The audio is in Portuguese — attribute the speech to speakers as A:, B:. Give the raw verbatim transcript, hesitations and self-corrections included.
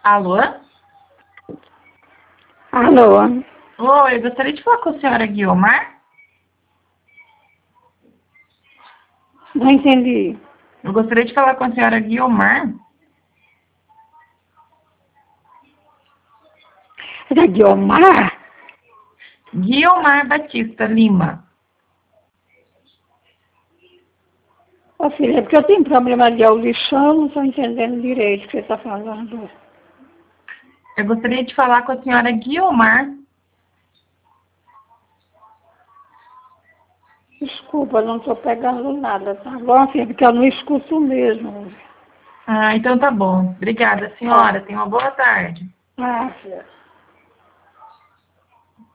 A: Alô?
B: Alô?
A: Oi, eu gostaria de falar com a senhora Guiomar.
B: Não entendi.
A: Eu gostaria de falar com a senhora Guiomar.
B: É da Guiomar?
A: Guiomar Batista Lima.
B: Ô filha, é porque eu tenho problema de audição, não estou entendendo direito o que você está falando.
A: Eu gostaria de falar com a senhora Guiomar.
B: Desculpa, não estou pegando nada, tá bom, filha? Porque eu não escuto mesmo.
A: Ah, então tá bom. Obrigada, senhora. Tenha uma boa tarde.
B: Ah, filha.